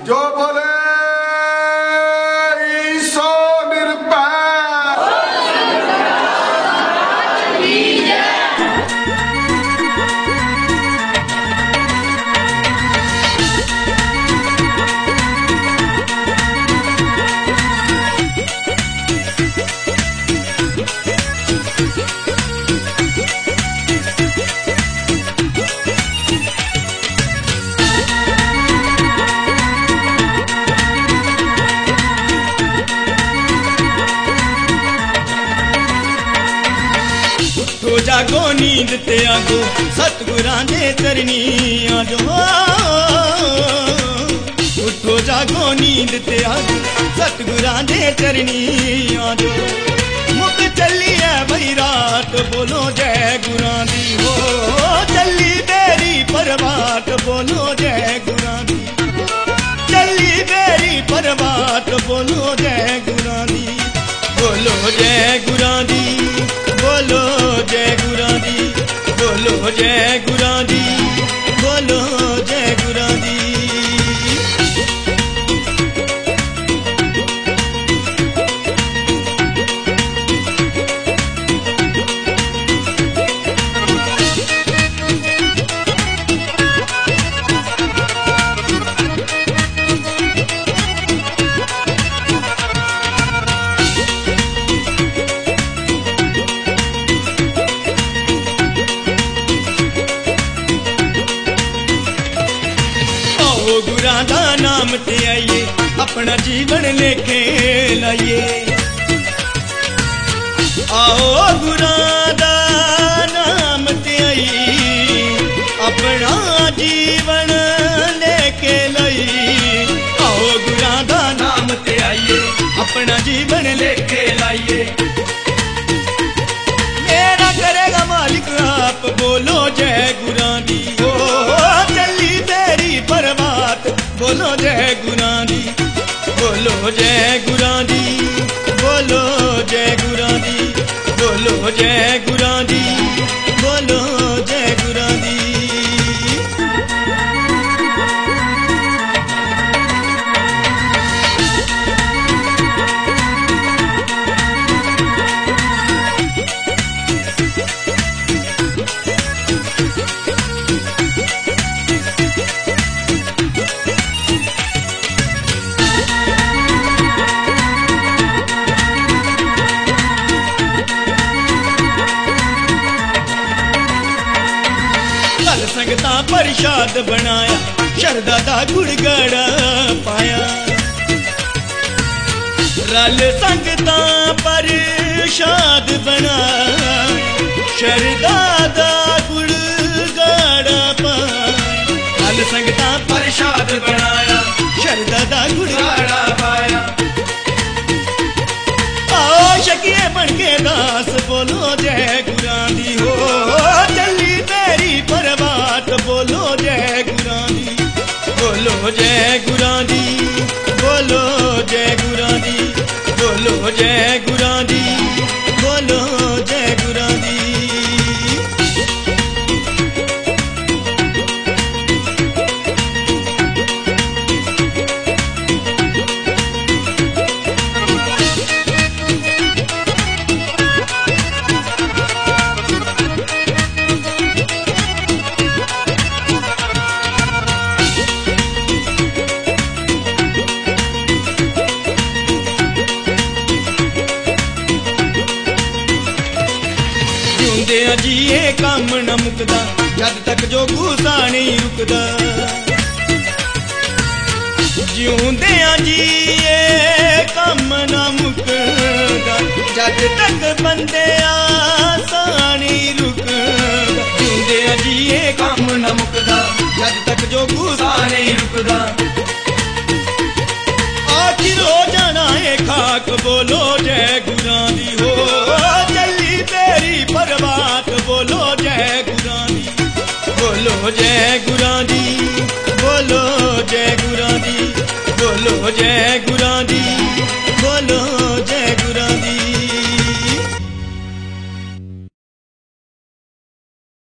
जो बोले ईसो निरपैर। जागो नींद ते आगो सतगुरां दे चरनी आजो। उठो जागो नींद ते आगो सतगुरां दे चरनी आजो। मुक चली है बई रात बोलो जय गुरां दी हो। चली बेरी परवात बोलो जय गुरां दी। चली बेरी परवात बोलो जय गुरां दी। बोलो जय गुरां दी, बोलो जय गुरां दी, बोलो जय गुरां दी, बोलो जय गुरां दी। गुरां दा नाम ते आइए अपना जीवन लेके लाइए। आओ गुरां दा नाम ते आइए अपना जीवन लेके लाइए। आओ गुरां दा नाम ते आइए अपना जीवन लेके लाइए। मेरा करेगा मालिक आप बोलो जय गुरां दी हो। चली तेरी परवात बोलो जय गुरां दी, बोलो जय गुरां दी, बोलो जय गुरां दी, बोलो जय गुरां दी, बोलो जय गुरां दी। संगता प्रसाद बनाया शरदा दा गुड़गड़ा पाया। रल संगता प्रसाद बनाया शरदा दा गुड़गड़ा पाया। रल संगता प्रसाद बनाया शरदा दा गुड़गड़ा पाया। आओ शकिए बन के दास बोलो जय गुरां दी हो। चली तेरी परवात बोलो जय गुरां दी, बोलो जय गुरां दी, बोलो जय गुरां दी, बोलो जय गुरां दी, बोलो जय गुरां दी। जिए काम न मुकदा जद तक जो गुस्सा नहीं रुकदा। जिउंदे जिए काम न मुकदा जद तक बंदे आसा नहीं रुकदा। जिउंदे जिए काम न मुकदा जद तक जो गुस्सा नहीं रुकदा। आखिर हो जाना है खाक बोलो जय गुरां दी हो। चली तेरी परवात बोलो जय गुरां दी, बोलो जय गुरां